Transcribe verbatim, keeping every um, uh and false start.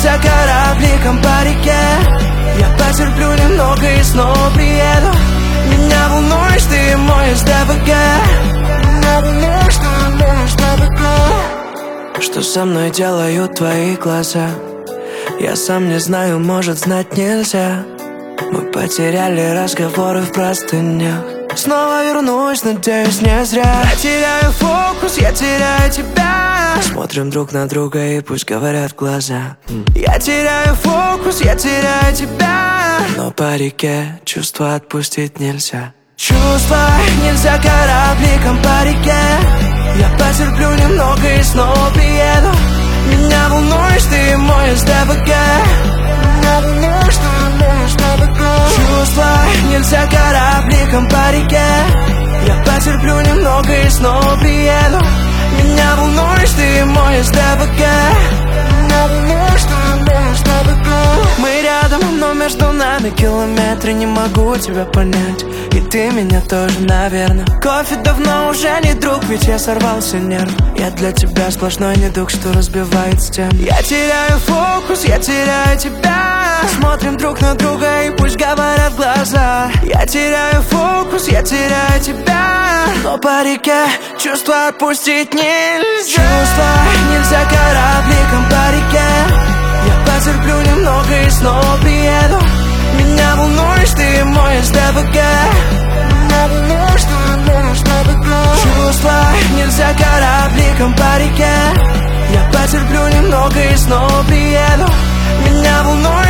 нельзя корабликом по реке. Я потерплю немного и снова приеду. Меня волнуешь, ты мой эс дэ вэ гэ. Меня волнуешь, ты мой эс дэ вэ гэ. Что со мной делают твои глаза? Я сам не знаю, может, знать нельзя. Мы потеряли разговоры в простынях. Снова вернусь, надеюсь, не зря. Я теряю фокус, я теряю тебя. Смотрим друг на друга и пусть говорят глаза. Я теряю фокус, я теряю тебя. Но по реке чувства отпустить нельзя. Чувства нельзя корабликом по реке. Я потерплю немного и снова приеду. Меня волнуешь, ты мой эс дэ вэ гэ. Меня волнуешь, ты мой эс дэ вэ гэ. Чувства нельзя корабликом по реке. Я потерплю немного и снова приеду. Меня волнуешь, ты мой эс дэ вэ гэ. Меня волнуешь, ты мой эс дэ вэ гэ. Мы рядом, но между нами километры. Не могу тебя понять, и ты меня тоже, наверное. Кофе давно уже не друг, ведь я сорвался нерв. Я для тебя сплошной недуг, что разбивает стены. Я теряю фокус, я теряю тебя. Смотрим друг на друга и пусть говорят глаза. Я теряю фокус, я теряю тебя. Но по реке чувства отпустить нельзя. Чувства нельзя корабликом по реке. Я потерплю немного и снова приеду. Меня волнуешь, ты мой эс дэ вэ гэ. Меня волнуешь, ты мой эс дэ вэ гэ. Чувства нельзя корабликом по реке. Я потерплю немного и снова приеду. Меня волнуешь.